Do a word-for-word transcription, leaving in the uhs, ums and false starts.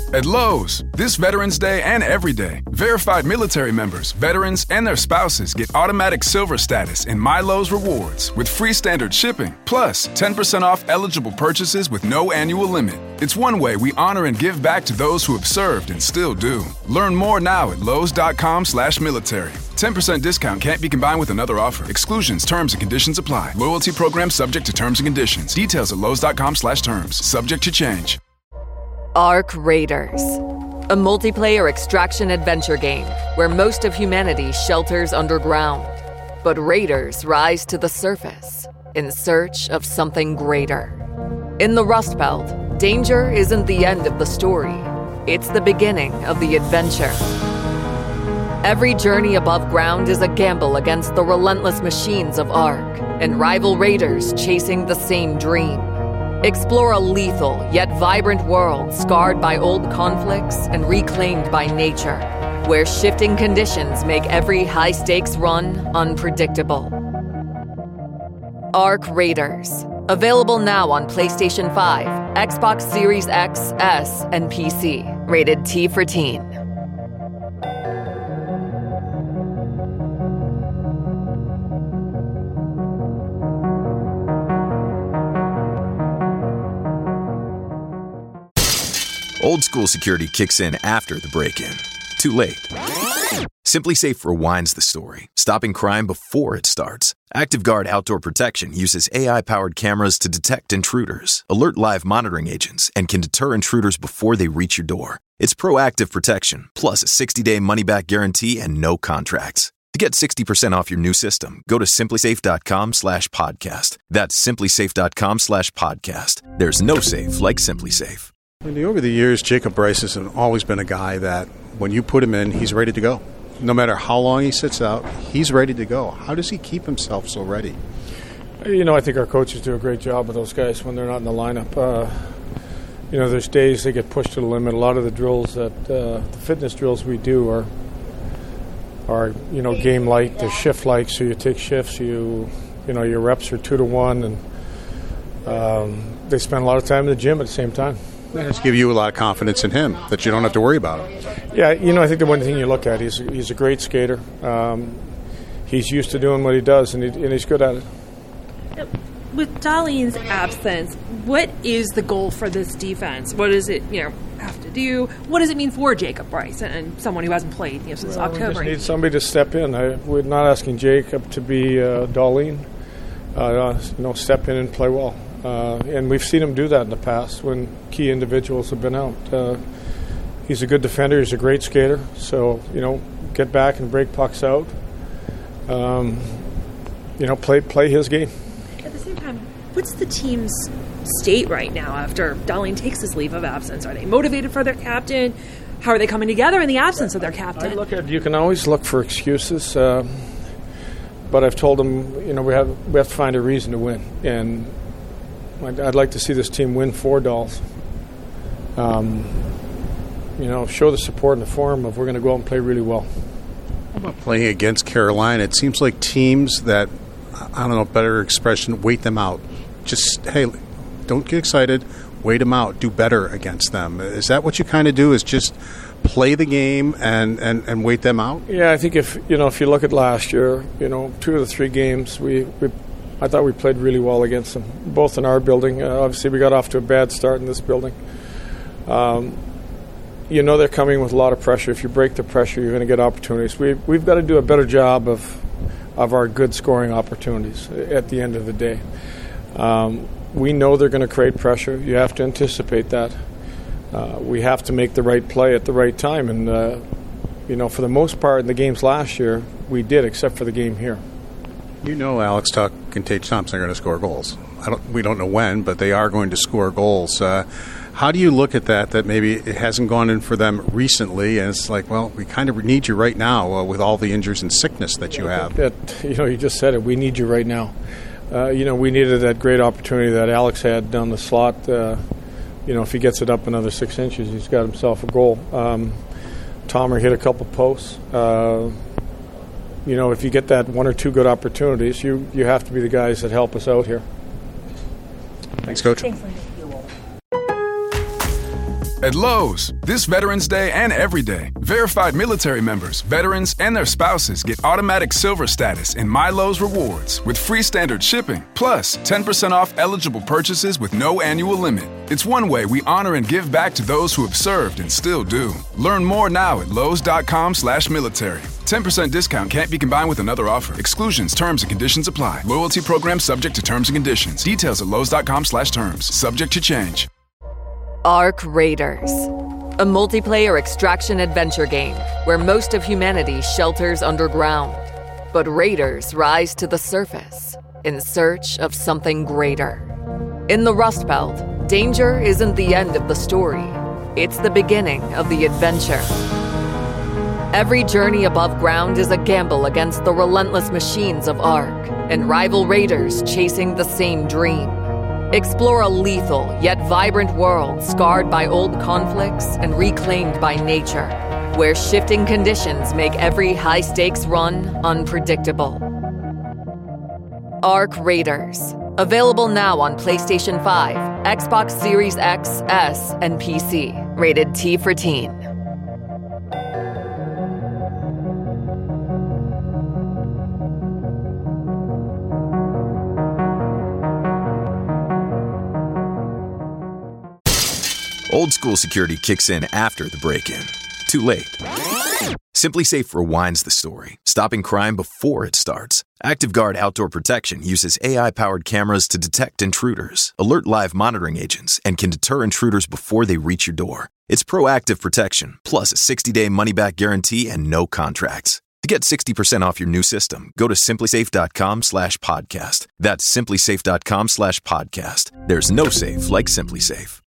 At Lowe's, this Veterans Day and every day, verified military members, veterans, and their spouses get automatic silver status in My Lowe's Rewards with free standard shipping, plus ten percent off eligible purchases with no annual limit. It's one way we honor and give back to those who have served and still do. Learn more now at lowes.com slash military. ten percent discount can't be combined with another offer. Exclusions, terms, and conditions apply. Loyalty program subject to terms and conditions. Details at lowes.com slash terms. Subject to change. Ark Raiders, a multiplayer extraction adventure game where most of humanity shelters underground. But raiders rise to the surface in search of something greater. In the Rust Belt, danger isn't the end of the story. It's the beginning of the adventure. Every journey above ground is a gamble against the relentless machines of Ark and rival raiders chasing the same dream. Explore a lethal yet vibrant world scarred by old conflicts and reclaimed by nature, where shifting conditions make every high-stakes run unpredictable. Ark Raiders. Available now on PlayStation five, Xbox Series X, S, and P C. Rated T for Teen. Old school security kicks in after the break-in. Too late. SimpliSafe rewinds the story, stopping crime before it starts. ActiveGuard Outdoor Protection uses A I-powered cameras to detect intruders, alert live monitoring agents, and can deter intruders before they reach your door. It's proactive protection, plus a sixty-day money-back guarantee and no contracts. To get sixty percent off your new system, go to simplysafe.com slash podcast. That's simplysafe.com slash podcast. There's no safe like SimpliSafe. Andy, over the years, Jacob Bryce has always been a guy that when you put him in, he's ready to go. No matter how long he sits out, he's ready to go. How does he keep himself so ready? You know, I think our coaches do a great job with those guys when they're not in the lineup. Uh, you know, there's days they get pushed to the limit. A lot of the drills that uh, the fitness drills we do are, are you know, game light. They're shift like, so you take shifts. You, you know, your reps are two to one, and um, they spend a lot of time in the gym at the same time. That has to give you a lot of confidence in him that you don't have to worry about him. Yeah, you know, I think the one thing you look at, he's he's a great skater. Um, he's used to doing what he does, and, he, and he's good at it. With Dahlin's absence, what is the goal for this defense? What does it, you know, have to do? What does it mean for Jacob Bryce and, and someone who hasn't played you know, since well, October? We just need somebody to step in. I, we're not asking Jacob to be uh, Dahlin. Uh, you know, step in and play well. Uh, and we've seen him do that in the past when key individuals have been out. Uh, he's a good defender. He's a great skater. So, you know, get back and break pucks out. Um, you know, play play his game. At the same time, what's the team's state right now after Dahlin takes his leave of absence? Are they motivated for their captain? How are they coming together in the absence of their captain? I look at you can always look for excuses, uh, but I've told them, you know, we have we have to find a reason to win, and I'd, I'd like to see this team win four Dolls. Um, you know, show the support in the form of we're going to go out and play really well. How about playing against Carolina? It seems like teams that, I don't know, better expression, wait them out. Just, hey, don't get excited, wait them out, do better against them. Is that what you kind of do, is just play the game and, and, and wait them out? Yeah, I think if, you know, if you look at last year, you know, two of the three games, we, we I thought we played really well against them, both in our building. Uh, obviously, we got off to a bad start in this building. Um, you know they're coming with a lot of pressure. If you break the pressure, you're going to get opportunities. We, we've got to do a better job of of our good scoring opportunities at the end of the day. Um, we know they're going to create pressure. You have to anticipate that. Uh, we have to make the right play at the right time. And, uh, you know, for the most part in the games last year, we did, except for the game here. You know Alex Tuch and Tage Thompson are going to score goals. I don't, we don't know when, but they are going to score goals. Uh, how do you look at that, that maybe it hasn't gone in for them recently, and it's like, well, we kind of need you right now uh, with all the injuries and sickness that you have? That, you know, you just said it. We need you right now. Uh, you know, we needed that great opportunity that Alex had down the slot. Uh, you know, if he gets it up another six inches, he's got himself a goal. Um, Tomer hit a couple posts. Uh, you know, if you get that one or two good opportunities, you, you have to be the guys that help us out here. Thanks, Coach. Thanks, At Lowe's, this Veterans Day and every day, verified military members, veterans, and their spouses get automatic silver status in My Lowe's Rewards with free standard shipping, plus ten percent off eligible purchases with no annual limit. It's one way we honor and give back to those who have served and still do. Learn more now at lowes.com slash military. ten percent discount can't be combined with another offer. Exclusions, terms, and conditions apply. Loyalty program subject to terms and conditions. Details at lowes.com slash terms. Subject to change. Ark Raiders, a multiplayer extraction adventure game where most of humanity shelters underground. But raiders rise to the surface in search of something greater. In the Rust Belt, danger isn't the end of the story. It's the beginning of the adventure. Every journey above ground is a gamble against the relentless machines of Ark and rival raiders chasing the same dream. Explore a lethal yet vibrant world scarred by old conflicts and reclaimed by nature, where shifting conditions make every high-stakes run unpredictable. Ark Raiders. Available now on PlayStation five, Xbox Series X, S, and P C. Rated T for Teen. Old school security kicks in after the break-in. Too late. SimpliSafe rewinds the story, stopping crime before it starts. ActiveGuard Outdoor Protection uses A I-powered cameras to detect intruders, alert live monitoring agents, and can deter intruders before they reach your door. It's proactive protection, plus a sixty-day money-back guarantee and no contracts. To get sixty percent off your new system, go to simplysafe.com slash podcast. That's simplysafe.com slash podcast. There's no safe like SimpliSafe.